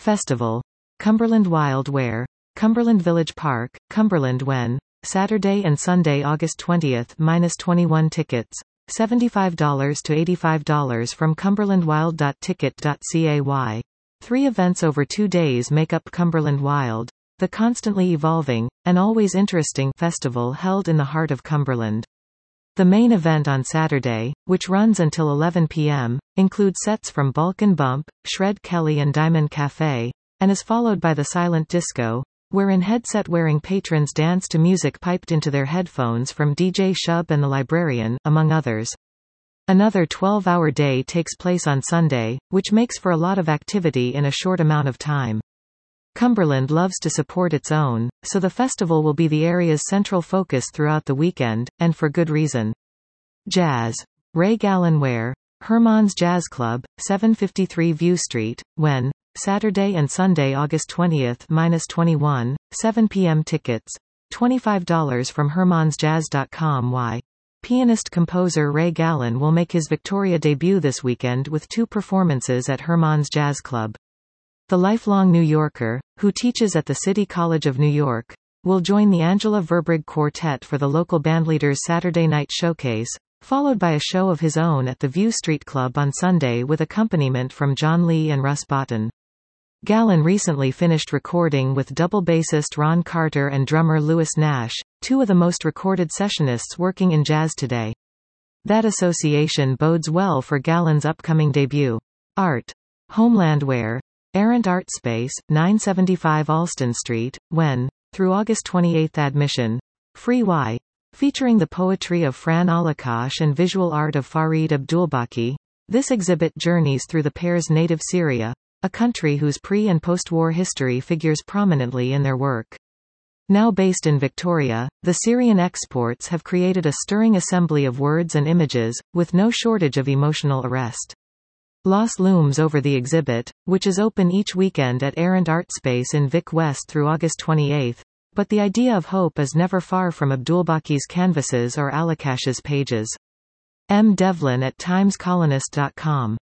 Festival. Cumberland Wild Wear. Cumberland Village Park, Cumberland when? Saturday and Sunday, August 20th-21 tickets. $75 to $85 from cumberlandwild.ticket.cay. 3 events over 2 days make up Cumberland Wild, the constantly evolving, and always interesting festival held in the heart of Cumberland. The main event on Saturday, which runs until 11 p.m., includes sets from Balkan Bump, Shred Kelly and Diamond Cafe, and is followed by the Silent Disco, wherein headset-wearing patrons dance to music piped into their headphones from DJ Shub and the Librarian, among others. Another 12-hour day takes place on Sunday, which makes for a lot of activity in a short amount of time. Cumberland loves to support its own, so the festival will be the area's central focus throughout the weekend, and for good reason. Jazz. Ray Gallen Ware. Hermann's Jazz Club, 753 View Street, when? Saturday and Sunday, August 20th-21, 7 p.m. tickets. $25 from hermannsjazz.com. Why? Pianist-composer Ray Gallen will make his Victoria debut this weekend with 2 performances at Hermann's Jazz Club. The lifelong New Yorker, who teaches at the City College of New York, will join the Angela Verbrugge Quartet for the local bandleaders' Saturday night showcase, followed by a show of his own at the View Street Club on Sunday with accompaniment from John Lee and Russ Botten. Gallen recently finished recording with double bassist Ron Carter and drummer Louis Nash, 2 of the most recorded sessionists working in jazz today. That association bodes well for Gallen's upcoming debut. Art. Homeland Wear. Errant Art Space, 975 Alston Street, when? Through August 28. Admission. Free. Why? Featuring the poetry of Fran Alakash and visual art of Farid Abdulbaki, this exhibit journeys through the pair's native Syria, a country whose pre- and post-war history figures prominently in their work. Now based in Victoria, the Syrian exports have created a stirring assembly of words and images, with no shortage of emotional arrest. Loss looms over the exhibit, which is open each weekend at Errant Art Space in Vic West through August 28, but the idea of hope is never far from Abdulbaki's canvases or Alakash's pages. M. Devlin at timescolonist.com